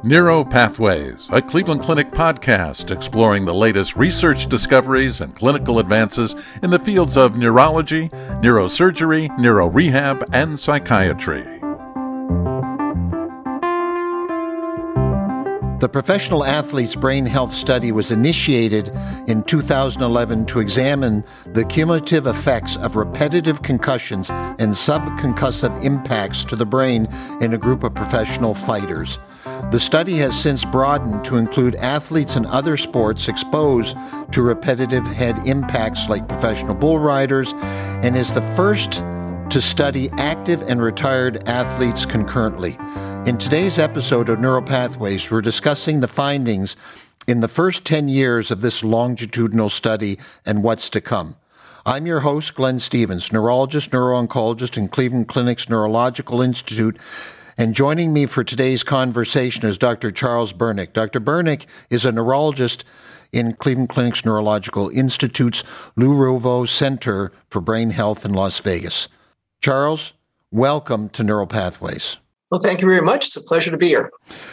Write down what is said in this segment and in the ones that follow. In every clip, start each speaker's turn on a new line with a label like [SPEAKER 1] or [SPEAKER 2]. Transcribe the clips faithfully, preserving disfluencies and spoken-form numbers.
[SPEAKER 1] Neuropathways, a Cleveland Clinic podcast exploring the latest research discoveries and clinical advances in the fields of neurology, neurosurgery, neurorehab, and psychiatry.
[SPEAKER 2] The Professional Athletes Brain Health Study was initiated in two thousand eleven to examine the cumulative effects of repetitive concussions and subconcussive impacts to the brain in a group of professional fighters. The study has since broadened to include athletes in other sports exposed to repetitive head impacts like professional bull riders, and is the first to study active and retired athletes concurrently. In today's episode of Neuropathways, we're discussing the findings in the first ten years of this longitudinal study and what's to come. I'm your host, Glenn Stevens, neurologist, neuro-oncologist in Cleveland Clinic's Neurological Institute, and joining me for today's conversation is Doctor Charles Bernick. Doctor Bernick is a neurologist in Cleveland Clinic's Neurological Institute's Lou Ruvo Center for Brain Health in Las Vegas. Charles, welcome to Neuropathways.
[SPEAKER 3] Well, thank you very much. It's a pleasure to be here.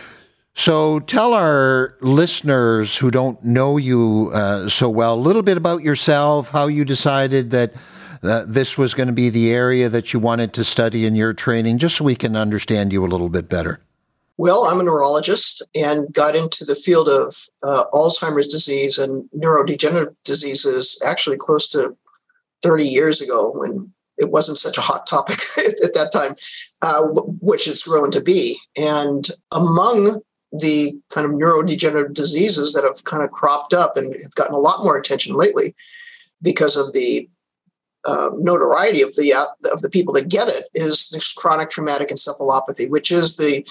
[SPEAKER 2] So tell our listeners who don't know you uh, so well a little bit about yourself, how you decided that uh, this was going to be the area that you wanted to study in your training, just so we can understand you a little bit better.
[SPEAKER 3] Well, I'm a neurologist and got into the field of uh, Alzheimer's disease and neurodegenerative diseases actually close to thirty years ago, when it wasn't such a hot topic at that time, uh, which it's grown to be. And among the kind of neurodegenerative diseases that have kind of cropped up and have gotten a lot more attention lately because of the uh, notoriety of the uh, of the people that get it, is this chronic traumatic encephalopathy, which is the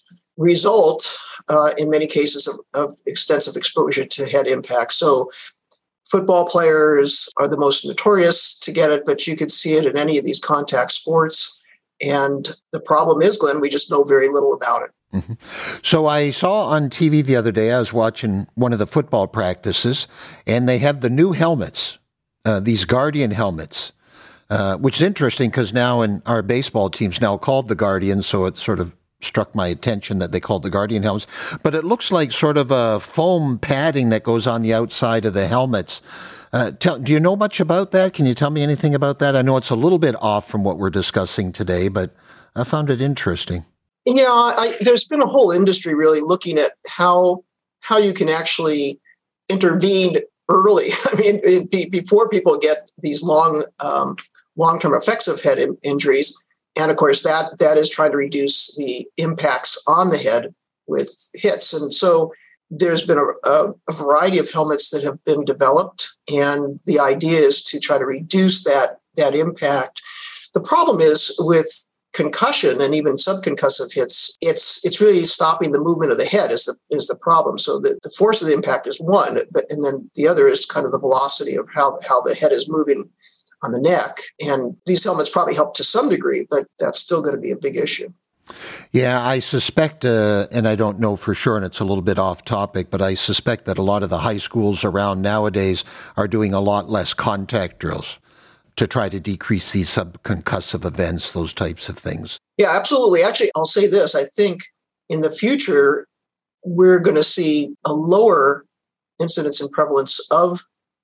[SPEAKER 3] result, uh, in many cases, of, of extensive exposure to head impact. So football players are the most notorious to get it, but you could see it in any of these contact sports. And the problem is, Glenn, we just know very little about it.
[SPEAKER 2] Mm-hmm. So I saw on T V the other day, I was watching one of the football practices, and they have the new helmets, uh, these Guardian helmets, uh, which is interesting because now in our baseball team's now called the Guardians, so it sort of struck my attention that they called the Guardian helmets, but it looks like sort of a foam padding that goes on the outside of the helmets. Uh, tell, do you know much about that? Can you tell me anything about that? I know it's a little bit off from what we're discussing today, but I found it interesting.
[SPEAKER 3] Yeah, I, there's been a whole industry really looking at how how you can actually intervene early. I mean, it, be, before people get these long um, long-term effects of head in, injuries. And of course, that that is trying to reduce the impacts on the head with hits. And so there's been a, a, a variety of helmets that have been developed. And the idea is to try to reduce that, that impact. The problem is with concussion and even subconcussive hits, it's it's really stopping the movement of the head is the is the problem. So the, the force of the impact is one, but and then the other is kind of the velocity of how, how the head is moving on the neck. And these helmets probably help to some degree, but that's still going to be a big issue.
[SPEAKER 2] Yeah, I suspect, uh, and I don't know for sure, and it's a little bit off topic, but I suspect that a lot of the high schools around nowadays are doing a lot less contact drills to try to decrease these subconcussive events, those types of things.
[SPEAKER 3] Yeah, absolutely. Actually, I'll say this. I think in the future, we're going to see a lower incidence and prevalence of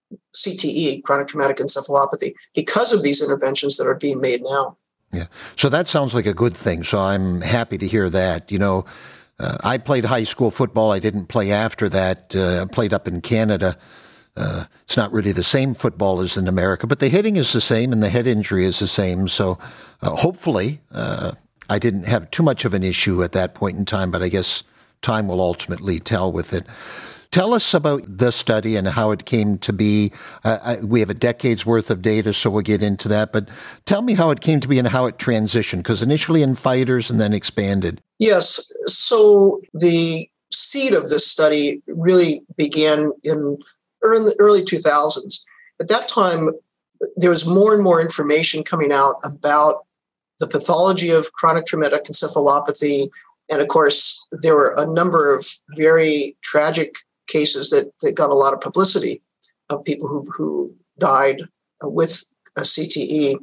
[SPEAKER 3] C T E, chronic traumatic encephalopathy, because of these interventions that are being made now.
[SPEAKER 2] Yeah. So that sounds like a good thing. So I'm happy to hear that. You know, uh, I played high school football. I didn't play after that. Uh, I played up in Canada. Uh, it's not really the same football as in America, but the hitting is the same and the head injury is the same. So uh, hopefully uh, I didn't have too much of an issue at that point in time, but I guess time will ultimately tell with it. Tell us about the study and how it came to be. Uh, I, we have a decade's worth of data, so we'll get into that. But tell me how it came to be and how it transitioned, because initially in fighters and then expanded.
[SPEAKER 3] Yes. So the seed of this study really began in early, early two thousands. At that time, there was more and more information coming out about the pathology of chronic traumatic encephalopathy. And of course, there were a number of very tragic cases that, that got a lot of publicity of people who, who died with a C T E.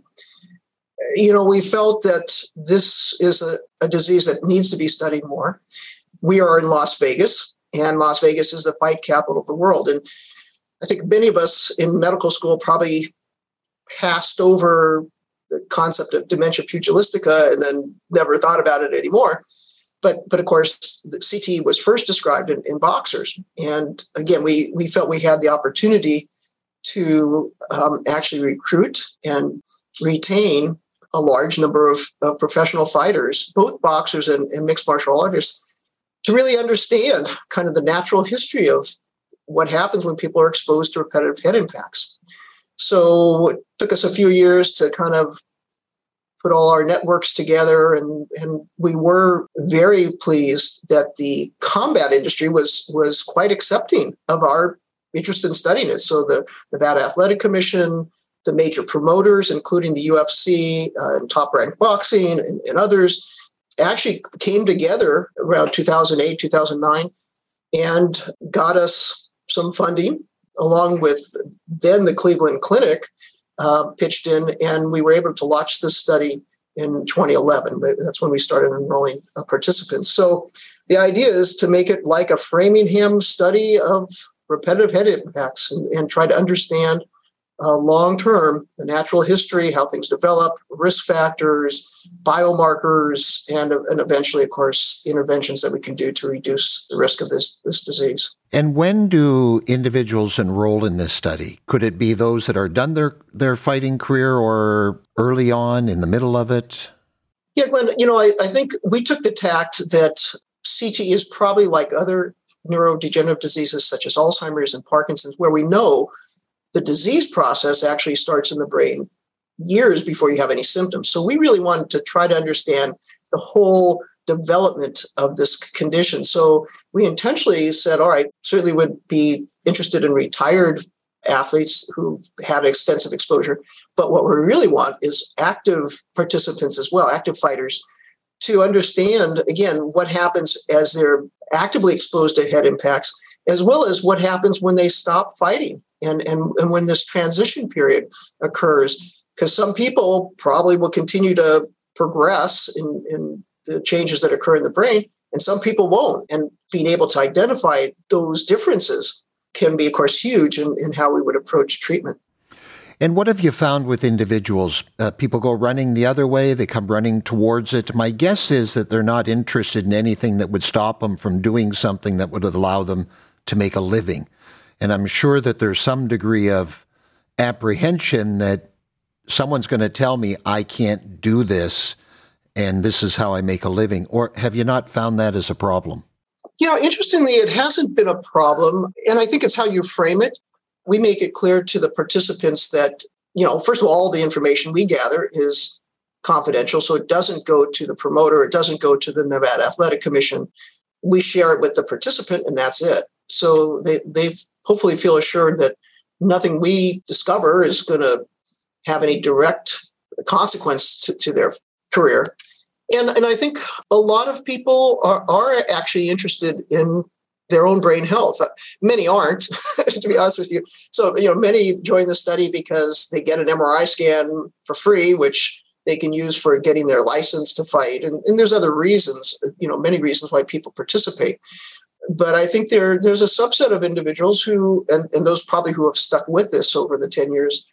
[SPEAKER 3] You know, we felt that this is a, a disease that needs to be studied more. we are in Las Vegas, and Las Vegas is the fight capital of the world. And I think many of us in medical school probably passed over the concept of dementia pugilistica and then never thought about it anymore. But, but of course, the C T E was first described in, in boxers. And again, we, we felt we had the opportunity to um, actually recruit and retain a large number of, of professional fighters, both boxers and, and mixed martial artists, to really understand kind of the natural history of what happens when people are exposed to repetitive head impacts. So it took us a few years to kind of put all our networks together, and, and we were very pleased that the combat industry was, was quite accepting of our interest in studying it. So the Nevada Athletic Commission, the major promoters, including the U F C uh, and Top Rank Boxing and, and others, actually came together around two thousand eight, two thousand nine, and got us some funding, along with then the Cleveland Clinic uh, pitched in, and we were able to launch this study in twenty eleven. That's when we started enrolling uh, participants. So the idea is to make it like a Framingham study of repetitive head impacts and, and try to understand uh, long-term the natural history, how things develop, risk factors, biomarkers, and, and eventually, of course, interventions that we can do to reduce the risk of this, this disease.
[SPEAKER 2] And when do individuals enroll in this study? Could it be those that are done their, their fighting career or early on, in the middle of it?
[SPEAKER 3] Yeah, Glenn, you know, I, I think we took the tact that C T E is probably like other neurodegenerative diseases such as Alzheimer's and Parkinson's, where we know the disease process actually starts in the brain years before you have any symptoms. So we really wanted to try to understand the whole development of this condition. So we intentionally said, all right, certainly would be interested in retired athletes who've had extensive exposure. But what we really want is active participants as well, active fighters, to understand, again, what happens as they're actively exposed to head impacts, as well as what happens when they stop fighting and, and, and when this transition period occurs. Because some people probably will continue to progress in, in the changes that occur in the brain, and some people won't. And being able to identify those differences can be, of course, huge in, in how we would approach treatment.
[SPEAKER 2] And what have you found with individuals? Uh, people go running the other way, they come running towards it. My guess is that they're not interested in anything that would stop them from doing something that would allow them to make a living. And I'm sure that there's some degree of apprehension that someone's going to tell me I can't do this, and this is how I make a living. Or have you not found that as a problem?
[SPEAKER 3] You know, interestingly, it hasn't been a problem. And I think it's how you frame it. We make it clear to the participants that, you know, first of all, all the information we gather is confidential. So it doesn't go to the promoter. It doesn't go to the Nevada Athletic Commission. We share it with the participant, and that's it. So they they hopefully feel assured that nothing we discover is going to have any direct consequence to, to their career. And, and I think a lot of people are, are actually interested in their own brain health. Many aren't, to be honest with you. So, you know, many join the study because they get an M R I scan for free, which they can use for getting their license to fight. And, and there's other reasons, you know, many reasons why people participate. But I think there there's a subset of individuals who, and, and those probably who have stuck with this over the ten years,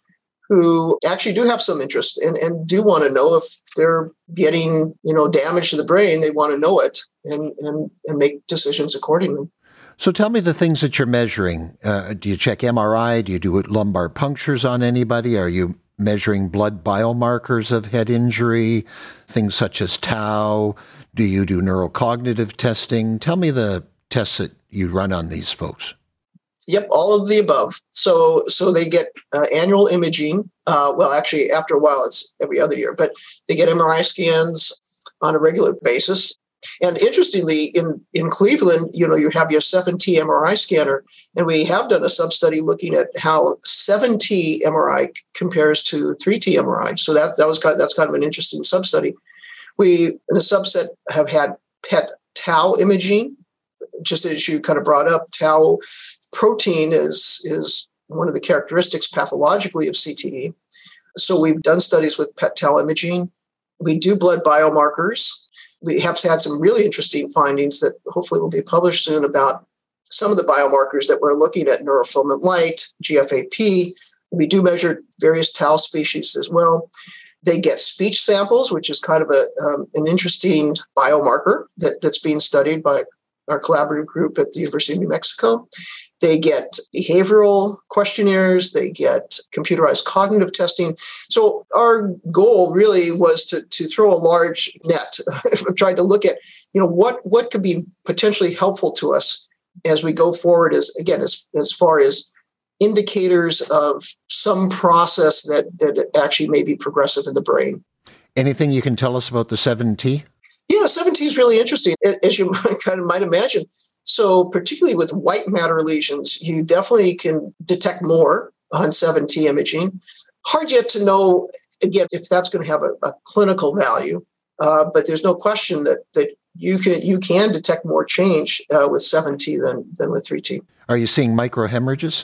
[SPEAKER 3] who actually do have some interest and, and do want to know if they're getting, you know, damage to the brain. They want to know it and, and, and make decisions accordingly.
[SPEAKER 2] So tell me the things that you're measuring. Uh, do you check M R I? Do you do lumbar punctures on anybody? Are you measuring blood biomarkers of head injury, things such as tau? Do you do neurocognitive testing? Tell me the tests that you run on these folks.
[SPEAKER 3] Yep, all of the above. So so they get uh, annual imaging. Uh, well, actually, after a while, it's every other year. But they get M R I scans on a regular basis. And interestingly, in, in Cleveland, you know, you have your seven T M R I scanner, and we have done a sub-study looking at how seven T M R I compares to three T M R I. So that that was kind of, that's kind of an interesting sub-study. We, in a subset, have had P E T tau imaging, just as you kind of brought up. Tau protein is is one of the characteristics pathologically of C T E. So we've done studies with P E T tau imaging. We do blood biomarkers. we have had some really interesting findings that hopefully will be published soon about some of the biomarkers that we're looking at: neurofilament light, G F A P. We do measure various tau species as well. They get speech samples, which is kind of a um, an interesting biomarker that, that's being studied by our collaborative group at the University of New Mexico. They get behavioral questionnaires. They get computerized cognitive testing. So our goal really was to, to throw a large net, trying to look at, you know, what, what could be potentially helpful to us as we go forward, as again, as, as far as indicators of some process that, that actually may be progressive in the brain.
[SPEAKER 2] Anything you can tell us about the seven T?
[SPEAKER 3] Yeah, seven T is really interesting, as you kind of might imagine. So particularly with white matter lesions, you definitely can detect more on seven T imaging. Hard yet to know, again, if that's going to have a, a clinical value, uh, but there's no question that that you can you can detect more change uh, with seven T than, than with three T.
[SPEAKER 2] Are you seeing microhemorrhages?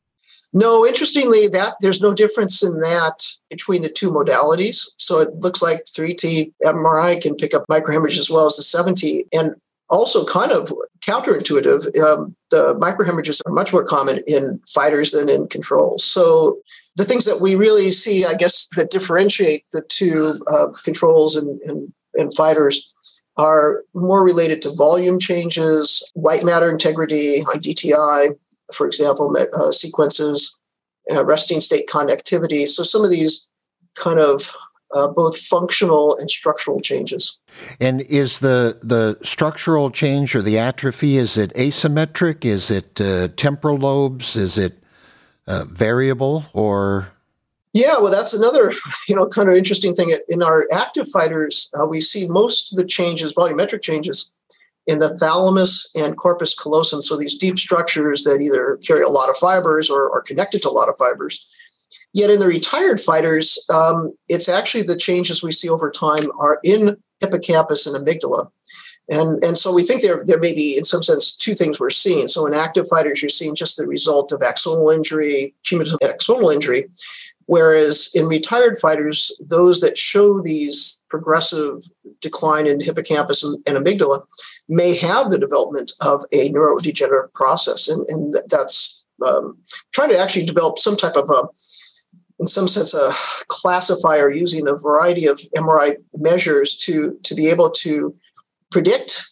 [SPEAKER 3] No, interestingly, that there's no difference in that between the two modalities. So it looks like three T M R I can pick up microhemorrhage as well as the seven T. And also kind of counterintuitive, um, the microhemorrhages are much more common in fighters than in controls. So the things that we really see, I guess, that differentiate the two uh, controls and, and, and fighters are more related to volume changes, white matter integrity, on D T I, for example, uh, sequences, uh, resting state conductivity. So some of these kind of uh, both functional and structural changes.
[SPEAKER 2] And is the the structural change or the atrophy, is it asymmetric? Is it uh, temporal lobes? Is it uh, variable or?
[SPEAKER 3] Yeah, well, that's another, you know, kind of interesting thing. In our active fighters, uh, we see most of the changes, volumetric changes, in the thalamus and corpus callosum. So these deep structures that either carry a lot of fibers or are connected to a lot of fibers. Yet in the retired fighters, um, it's actually the changes we see over time are in hippocampus and amygdala. And, and so we think there, there may be, in some sense, two things we're seeing. So in active fighters, you're seeing just the result of axonal injury, cumulative axonal injury, whereas in retired fighters, those that show these progressive decline in hippocampus and, and amygdala may have the development of a neurodegenerative process. And, and that's um, trying to actually develop some type of a, in some sense, a classifier using a variety of M R I measures to, to be able to predict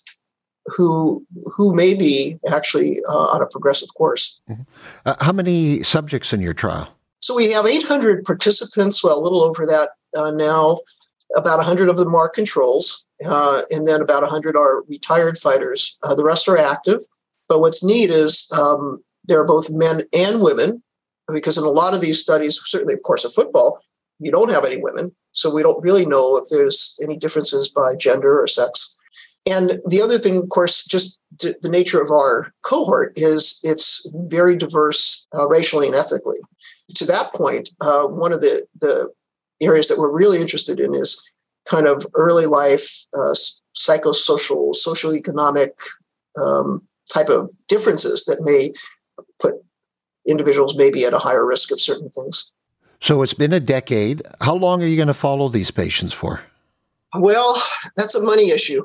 [SPEAKER 3] who who may be actually uh, on a progressive course.
[SPEAKER 2] Mm-hmm. Uh, how many subjects in your trial?
[SPEAKER 3] So we have eight hundred participants, well, a little over that uh, now. About one hundred of them are controls, uh, and then about one hundred are retired fighters. Uh, the rest are active. But what's neat is um, there are both men and women, because in a lot of these studies, certainly, of course, of football, you don't have any women. So we don't really know if there's any differences by gender or sex. And the other thing, of course, just d- the nature of our cohort is it's very diverse uh, racially and ethically. To that point, uh, one of the, the areas that we're really interested in is kind of early life, uh, psychosocial, social economic um, type of differences that may put individuals maybe at a higher risk of certain things.
[SPEAKER 2] So it's been a decade. How long are you going to follow these patients for?
[SPEAKER 3] Well, that's a money issue.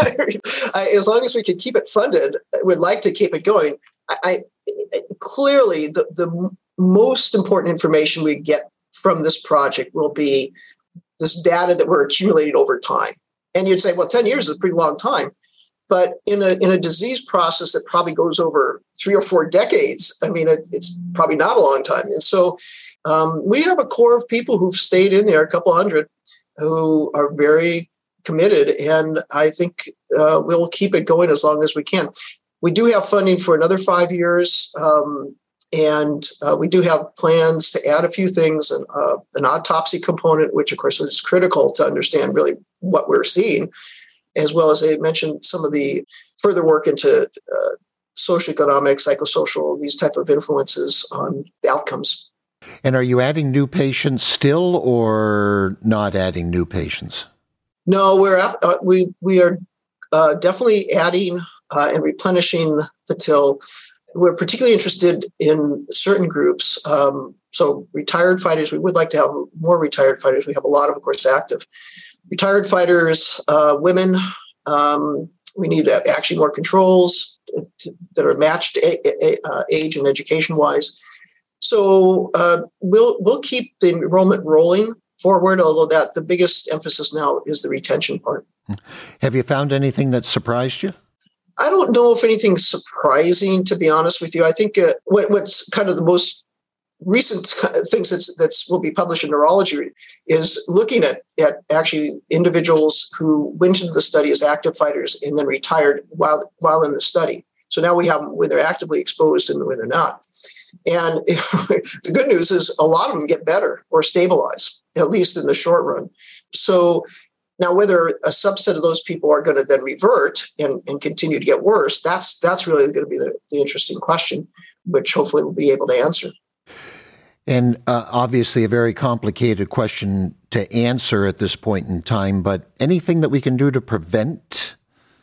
[SPEAKER 3] I, as long as we can keep it funded, I would like to keep it going. I, I clearly the, the most important information we get from this project will be this data that we're accumulating over time. And you'd say, well, ten years is a pretty long time. But in a in a disease process that probably goes over three or four decades, I mean, it, it's probably not a long time. And so um, we have a core of people who've stayed in there, a couple hundred, who are very committed. And I think uh, we'll keep it going as long as we can. We do have funding for another five years. Um, and uh, we do have plans to add a few things, and uh, an autopsy component, which, of course, is critical to understand really what we're seeing, as well as I mentioned some of the further work into uh, socioeconomic, psychosocial, these type of influences on outcomes.
[SPEAKER 2] And are you adding new patients still, or not adding new patients?
[SPEAKER 3] No, we're uh, we we are uh, definitely adding uh, and replenishing the till. We're particularly interested in certain groups. Um, so retired fighters, we would like to have more retired fighters. We have a lot of, of course, active. Retired fighters, uh, women, Um, we need uh, actually more controls that are matched uh, age and education wise. So uh, we'll we'll keep the enrollment rolling forward, although that the biggest emphasis now is the retention part.
[SPEAKER 2] Have you found anything that surprised you?
[SPEAKER 3] I don't know if anything's surprising, to be honest with you. I think uh, what, what's kind of the most recent things that's that's will be published in Neurology is looking at, at actually individuals who went into the study as active fighters and then retired while while in the study. So now we have them when they're actively exposed and when they're not. And the good news is a lot of them get better or stabilize, at least in the short run. So now whether a subset of those people are going to then revert and, and continue to get worse, that's that's really going to be the, the interesting question, which hopefully we'll be able to answer.
[SPEAKER 2] And uh, obviously a very complicated question to answer at this point in time, but anything that we can do to prevent,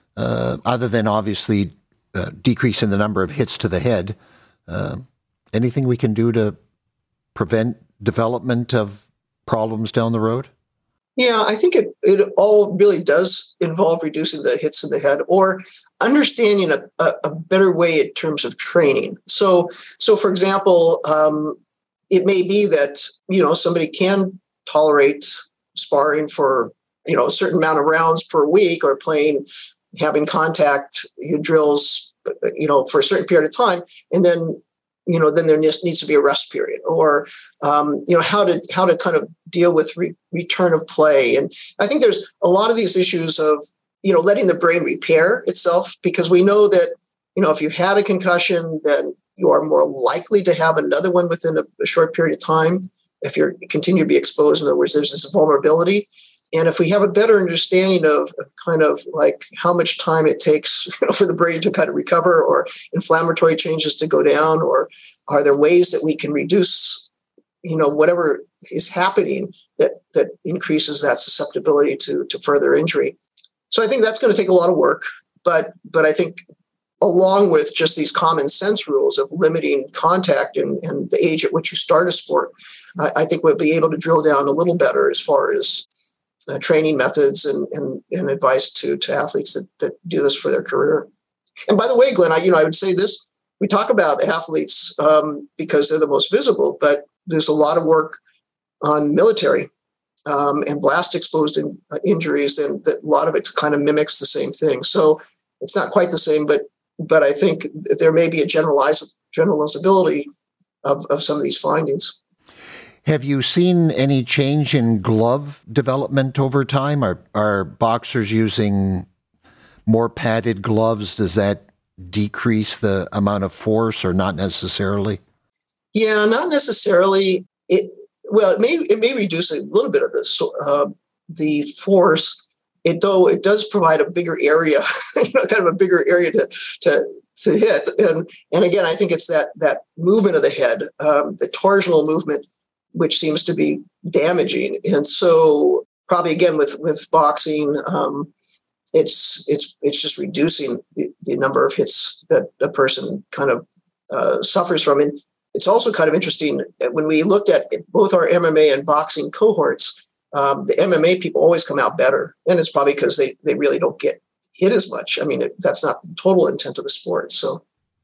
[SPEAKER 2] uh, other than obviously uh, decreasing the number of hits to the head, uh, anything we can do to prevent development of problems down the road?
[SPEAKER 3] Yeah, I think it, it all really does involve reducing the hits in the head or understanding a, a, a better way in terms of training. So, so for example, um, it may be that, you know, somebody can tolerate sparring for, you know, a certain amount of rounds per week or playing, having contact drills, you know, for a certain period of time. And then, you know, then there needs to be a rest period or, um, you know, how to how to kind of deal with re- return of play. And I think there's a lot of these issues of, you know, letting the brain repair itself, because we know that, you know, if you had a concussion, then you are more likely to have another one within a, a short period of time if you continue to be exposed. In other words, there's this vulnerability. And if we have a better understanding of kind of like how much time it takes, you know, for the brain to kind of recover or inflammatory changes to go down, or are there ways that we can reduce, you know, whatever is happening that that increases that susceptibility to, to further injury. So I think that's going to take a lot of work. But but I think along with just these common sense rules of limiting contact and, and the age at which you start a sport, I, I think we'll be able to drill down a little better as far as Uh, training methods and, and, and advice to, to athletes that, that do this for their career. And by the way, Glenn, I, you know, I would say this, we talk about athletes um, because they're the most visible, but there's a lot of work on military um, and blast exposed in, uh, injuries, and that a lot of it kind of mimics the same thing. So it's not quite the same, but but I think there may be a generalize, generalizability of, of some of these findings.
[SPEAKER 2] Have you seen any change in glove development over time? Are are boxers using more padded gloves? Does that decrease the amount of force, or not necessarily?
[SPEAKER 3] Yeah, not necessarily. It well, it may it may reduce a little bit of the uh, the force. It though it does provide a bigger area, you know, kind of a bigger area to to to hit. And and again, I think it's that that movement of the head, um, the torsional movement, which seems to be damaging. And so probably again with, with boxing, um, it's it's it's just reducing the, the number of hits that a person kind of uh, suffers from. And it's also kind of interesting when we looked at both our M M A and boxing cohorts, um, the M M A people always come out better. And it's probably because they, they really don't get hit as much. I mean, it, that's not the total intent of the sport. So.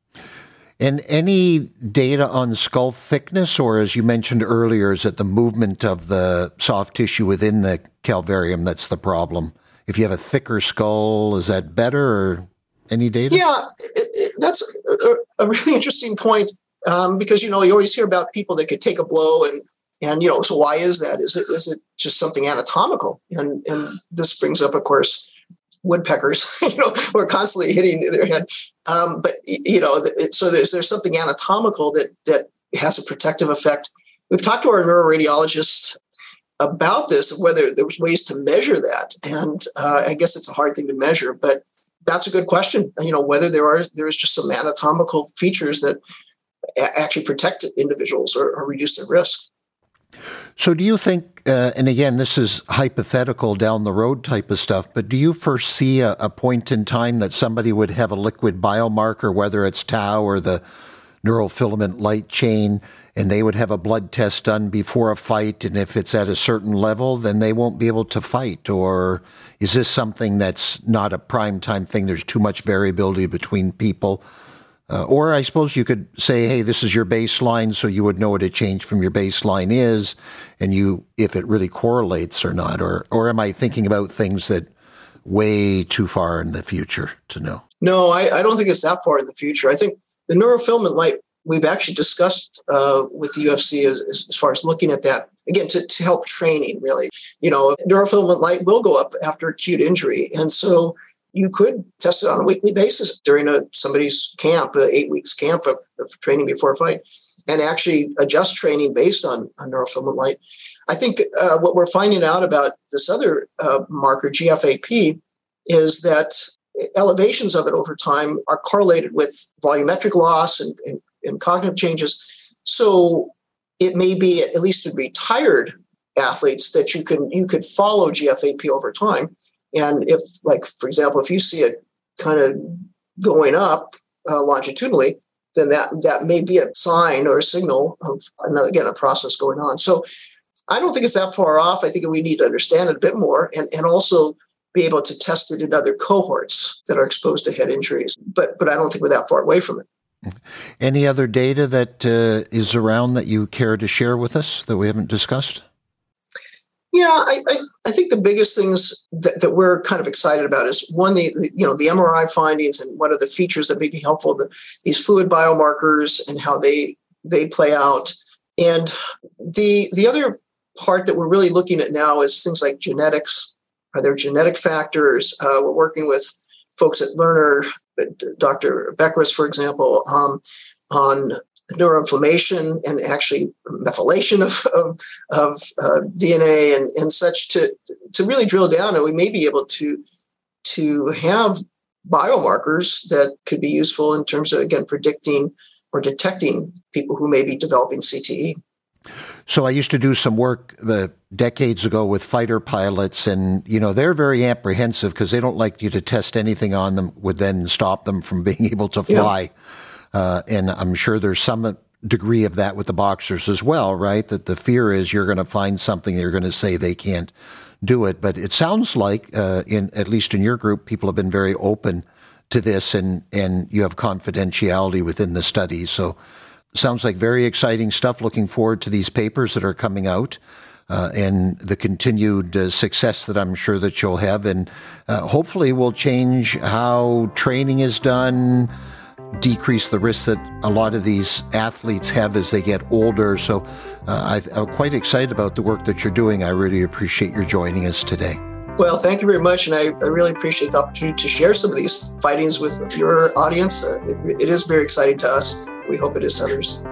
[SPEAKER 2] And any data on skull thickness, or as you mentioned earlier, is it the movement of the soft tissue within the calvarium that's the problem? If you have a thicker skull, is that better, or any data?
[SPEAKER 3] Yeah, it, it, that's a, a really interesting point um, because, you know, you always hear about people that could take a blow and, and you know, so why is that? Is it is it just something anatomical? And and this brings up, of course, woodpeckers, you know, who are constantly hitting their head. Um, but, you know, it, so there's, there's something anatomical that, that has a protective effect. We've talked to our neuroradiologist about this, whether there was ways to measure that. And uh, I guess it's a hard thing to measure, but that's a good question. You know, whether there are, there is just some anatomical features that a- actually protect individuals or, or reduce their risk.
[SPEAKER 2] So do you think, uh, and again, this is hypothetical down the road type of stuff, but do you foresee a, a point in time that somebody would have a liquid biomarker, whether it's tau or the neurofilament light chain, and they would have a blood test done before a fight, and if it's at a certain level, then they won't be able to fight? Or is this something that's not a prime time thing? There's too much variability between people. Uh, or I suppose you could say, hey, this is your baseline, so you would know what a change from your baseline is, and you, if it really correlates or not. Or, or am I thinking about things that way too far in the future to know?
[SPEAKER 3] No, I, I don't think it's that far in the future. I think the neurofilament light, we've actually discussed uh, with the U F C as, as far as looking at that, again, to, to help training, really. You know, neurofilament light will go up after acute injury. And so you could test it on a weekly basis during a somebody's camp, an eight weeks camp of, of training before a fight, and actually adjust training based on, on neurofilament light. I think uh, what we're finding out about this other uh, marker, G F A P, is that elevations of it over time are correlated with volumetric loss and, and, and cognitive changes. So it may be, at least in retired athletes, that you can you could follow G F A P over time. And if, like, for example, if you see it kind of going up uh, longitudinally, then that, that may be a sign or a signal of, again, a process going on. So I don't think it's that far off. I think we need to understand it a bit more and, and also be able to test it in other cohorts that are exposed to head injuries. But but I don't think we're that far away from it.
[SPEAKER 2] Any other data that uh, is around that you care to share with us that we haven't discussed?
[SPEAKER 3] Yeah, I, I, I think the biggest things that, that we're kind of excited about is, one, the, the you know the M R I findings and what are the features that may be helpful, the, these fluid biomarkers and how they they play out. And the the other part that we're really looking at now is things like genetics. Are there genetic factors? Uh, we're working with folks at Lerner, Doctor Beckeris, for example, um, on neuroinflammation and actually methylation of, of, of uh, D N A and, and such to, to really drill down. And we may be able to, to have biomarkers that could be useful in terms of, again, predicting or detecting people who may be developing C T E.
[SPEAKER 2] So I used to do some work uh, decades ago with fighter pilots, and, you know, they're very apprehensive because they don't like you to test anything on them would then stop them from being able to fly. Yeah. Uh, and I'm sure there's some degree of that with the boxers as well, right? That the fear is you're going to find something, you're going to say they can't do it. But it sounds like, uh, in at least in your group, people have been very open to this, and, and you have confidentiality within the study. So sounds like very exciting stuff. Looking forward to these papers that are coming out uh, and the continued uh, success that I'm sure that you'll have. And uh, hopefully will change how training is done, decrease the risk that a lot of these athletes have as they get older. So uh, I, I'm quite excited about the work that you're doing. I really appreciate your joining us today.
[SPEAKER 3] Well, thank you very much. And I, I really appreciate the opportunity to share some of these findings with your audience. Uh, it, it is very exciting to us. We hope it is to others.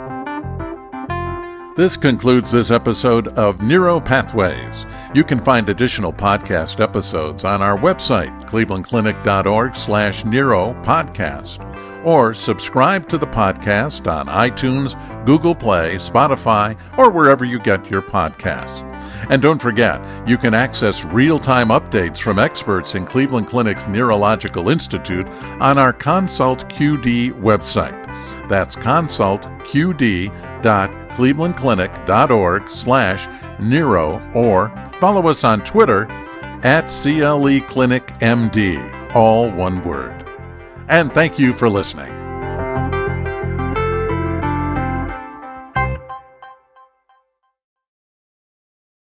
[SPEAKER 1] This concludes this episode of Neuro Pathways. You can find additional podcast episodes on our website, clevelandclinic.org slash neuro podcast, or subscribe to the podcast on iTunes, Google Play, Spotify, or wherever you get your podcasts. And don't forget, you can access real-time updates from experts in Cleveland Clinic's Neurological Institute on our Consult Q D website. That's consultqd.clevelandclinic.org slash neuro, or follow us on Twitter at CLEClinicMD, all one word. And thank you for listening.